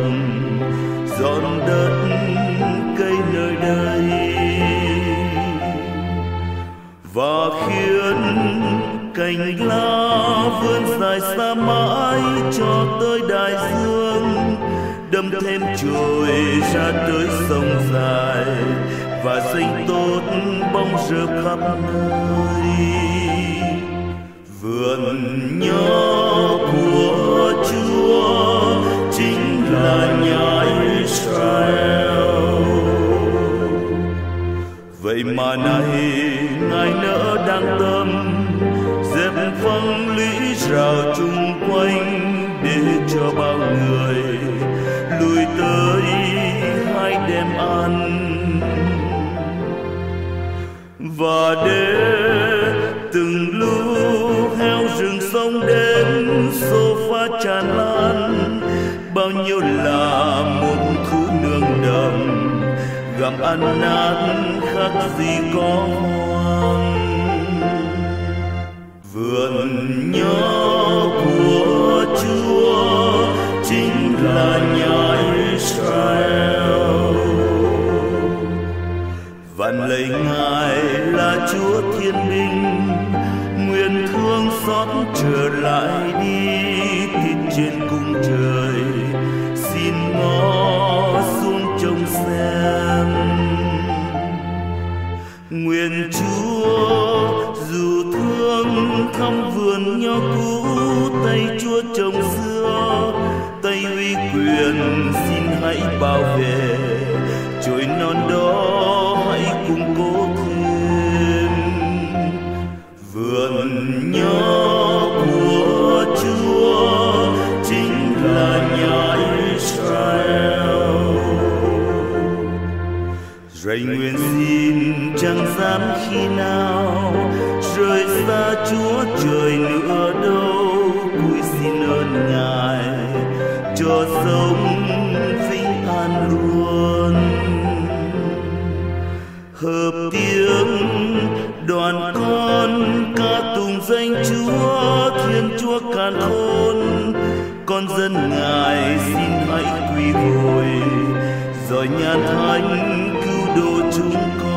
trồng, dọn đất cây nơi đây và khiến cành lá vươn dài xa mãi cho tới đại dương, đâm thêm trồi ra tới sông dài và xanh tốt bóng rợp khắp nơi. Vườn nho của Chúa chính là nhà Israel. Vậy mà nay Ngài nỡ đang tâm dẹp văng lũy rào chung quanh để cho bao người lùi tới hái đem ăn, và để từng lũ heo rừng sông đến xô phá tràn lan, bao nhiêu là một thú nương đầm gặm ăn nát khác gì có hoang. Vườn nho của Chúa chính là nhà Israel. Vạn lạy Ngài là Chúa thiên binh, nguyện thương xót trở lại đi thịt trên cung trời, xin ngó xuống trông xem. Nguyện Chúa dù thương thăm vườn nho cũ, tay Chúa trồng xưa, tay uy quyền xin hãy bảo vệ chồi non đó, hãy cùng cố thêm. Vườn nho của Chúa chính là nhà Israel. Rầy nguyện xin chẳng dám khi nào rời xa Chúa trời nữa đâu, cúi xin ơn Ngài cho sống vĩnh an luôn. Hợp tiếng đoàn con ca tụng danh Chúa, Thiên Chúa càn khôn, con dân Ngài xin hãy quỳ gối, rồi nhàn thánh cứu độ chúng con.